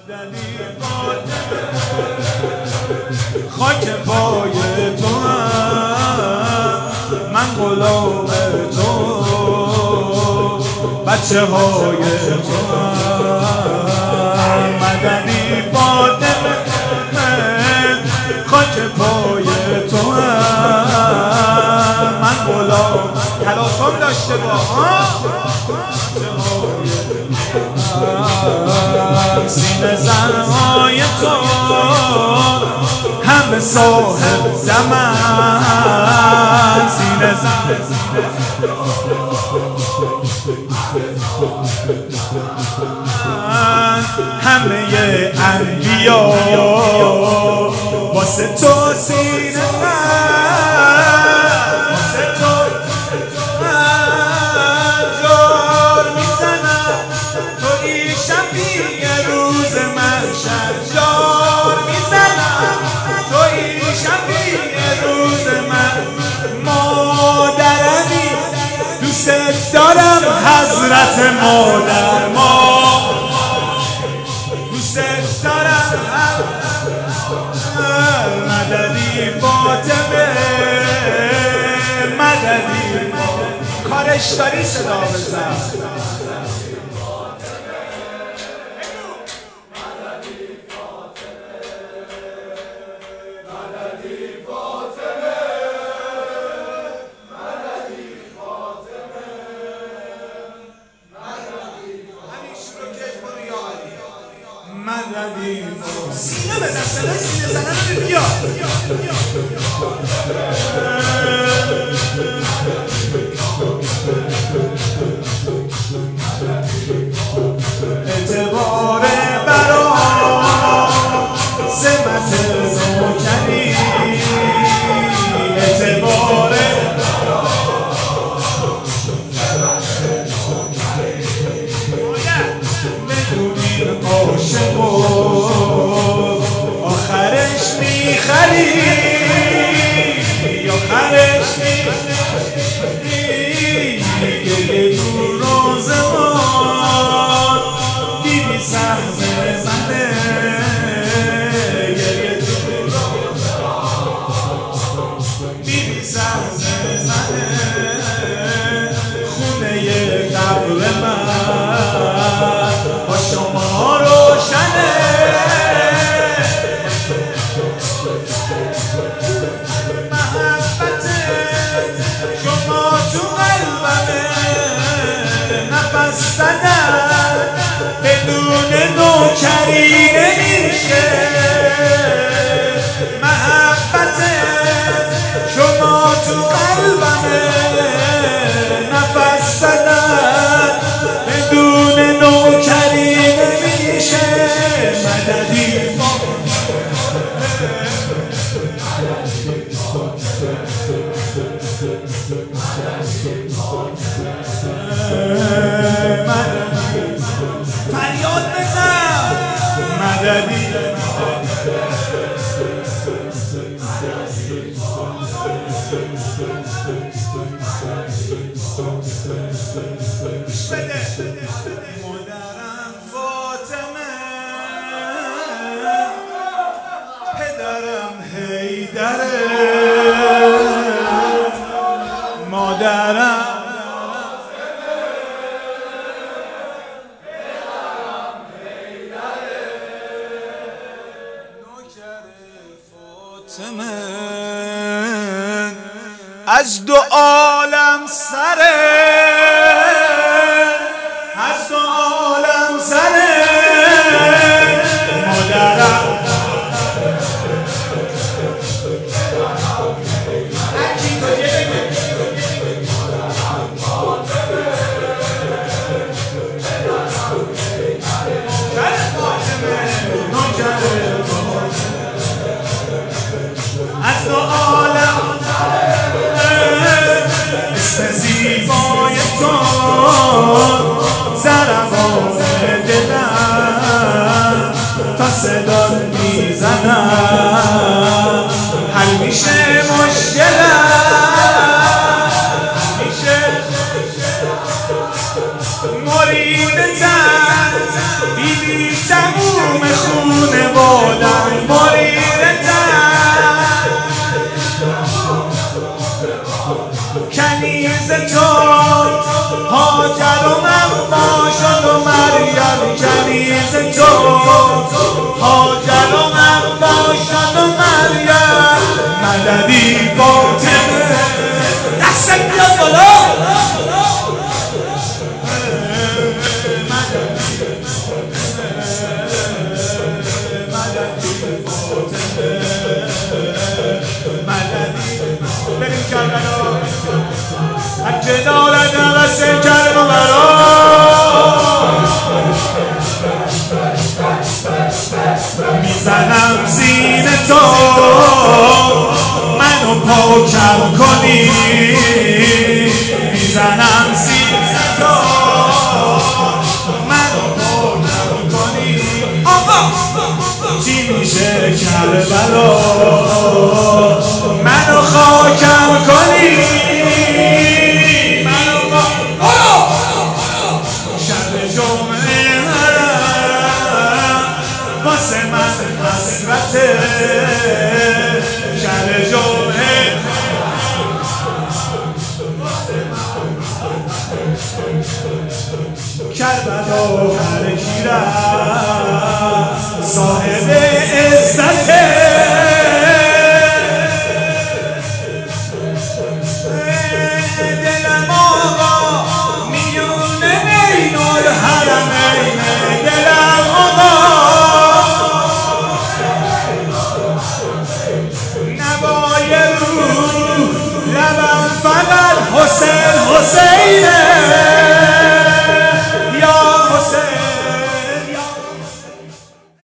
خاک پای تو هم من غلام تو بچه های تو هم مدنی فاطمه خاک پای تو هم من غلام تلاطم داشته با سینه زنهای تو همه صاحب زمان سینه زن همه انبیا واسه تو سینه واسه تو جار میزنم توی شفیع روز محشر جار میزنم توی شفیع روز مادرمی دوست دارم حضرت مادر ما دوست دارم مددی فاطمه مددی کارش داری صدا بزن مددی سینه بزن صدای سینه زنن رو بیا اعتبار برا سمت نوکری اعتبار عاشق و آخرش میخری آخرش میخری یه دور روزمان دیدی سهم منه یه دور روزمان دیدی سهم منه خونه قبر من با شما روشنه محبت شما تو قلبمه نفس زدن بدون نوکری نمیشه محبت شما تو قلبمه نفس زدن بدون نوکری نمیشه مددی فریاد بزن مددی مادرم فاطمه پدرم حیدره مادرم نوکر فاطمه از دو عالم سره از دو عالم سره مادرم از دو عالم اسم زیبای تو زربان دلم تا صدا میزنم حل میشه مشکلم میشه مریدتن بیبی تموم میزنم سینه تو منو پاکم کنی میزنم سینه تو منو پاکم کنی چی میشه کربلا منو خاکم کنی شب جمعه واسه من حسرته شب جمعه کربلا هر کی رفت